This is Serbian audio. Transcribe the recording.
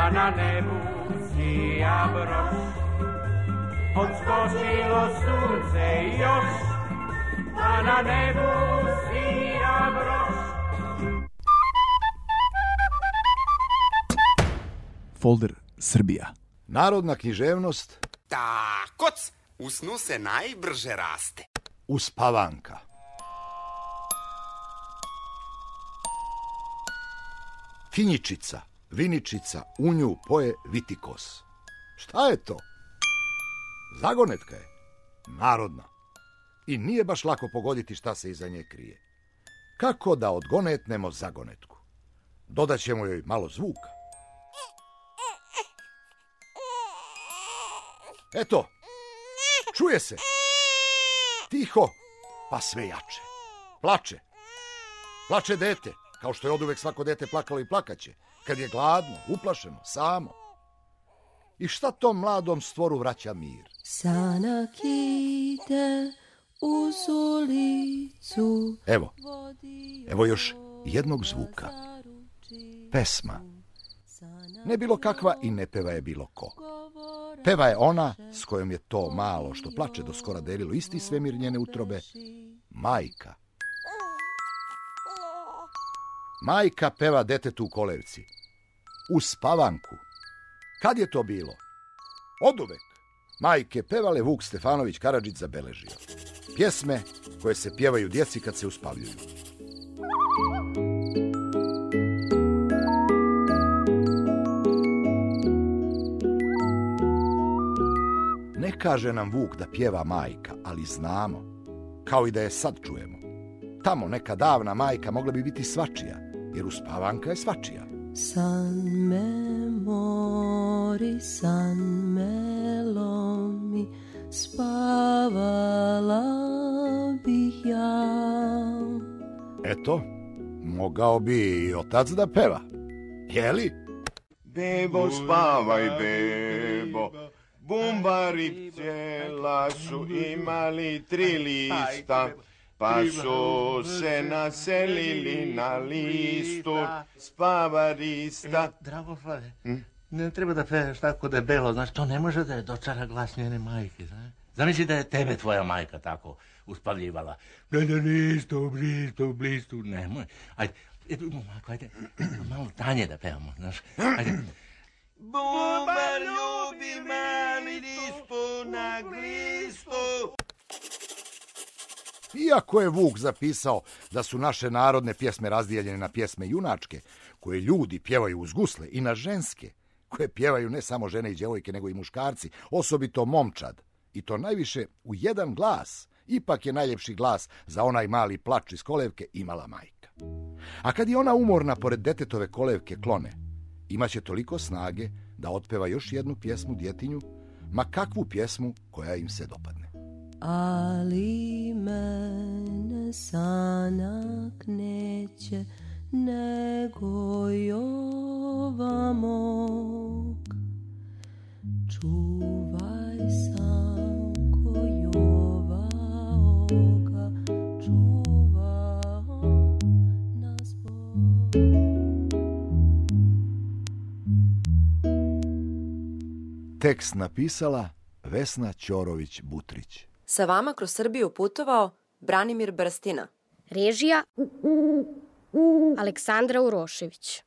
pa na nebu sija broš. Odskočilo sunce još, pa na nebu sija broš. Folder Srbija. Narodna književnost. Takoc, u snu se najbrže raste. Uspavanka. Finjičica, viničica, u nju poje vitikos. Šta je to? Zagonetka je. Narodna. I nije baš lako pogoditi šta se iza nje krije. Kako da odgonetnemo zagonetku? Dodaćemo joj malo zvuka. Eto, čuje se. Tiho, pa sve jače. Plače. Plače dete, kao što je oduvek svako dete plakalo i plakaće, kad je gladno, uplašeno, samo. I šta tom mladom stvoru vraća mir? Sanak ide uz ulicu. Evo još jednog zvuka. Pesma. Ne bilo kakva i ne peva je bilo ko. Peva je ona s kojom je to malo što plače do skora delilo isti svemir njene utrobe, majka. Majka peva detetu u kolevci. Uspavanku. Kad je to bilo? Oduvek. Majke pevale Vuk Stefanović Karadžić zabeležio. Pjesme koje se pjevaju djeci kad se uspavljuju. Ne kaže nam Vuk da pjeva majka, ali znamo, kao i da je sad čujemo. Tamo neka davna majka mogla bi biti svačija, jer uspavanka je svačija. San me mori, san me lomi, spavala bih ja. Eto, mogao bi i otac da peva. Jeli? Bebo, spavaj, bebo, bumbari pčela su imali 3 lista, pa su se naselili na listu spavarista. Dragoslave, ne treba da pevaš tako debelo, znaš, to ne može da je dočara glas njene majke, znaš. Zamisli da je tebe tvoja majka tako uspavljivala. Da blistu, nemoj. Ajde, malo tanje da pevamo, znaš, ajde. Bumbar ljubi mali listu na glistu. Iako je Vuk zapisao da su naše narodne pjesme razdijeljene na pjesme junačke, koje ljudi pjevaju uz gusle, i na ženske, koje pjevaju ne samo žene i djevojke, nego i muškarci, osobito momčad, i to najviše u jedan glas, ipak je najljepši glas za onaj mali plač iz kolevke imala majka. A kad je ona umorna pored detetove kolevke klone, imaće toliko snage da otpeva još jednu pjesmu djetinju, ma kakvu pjesmu koja im se dopadne. Ali mene sanak neće nego jova mog. Čuvaj sanko jova oka, čuvao nas Bog. Tekst napisala Vesna Ćorović-Butrić. Sa vama kroz Srbiju putovao Branimir Brstina. Režija Aleksandra Urošević.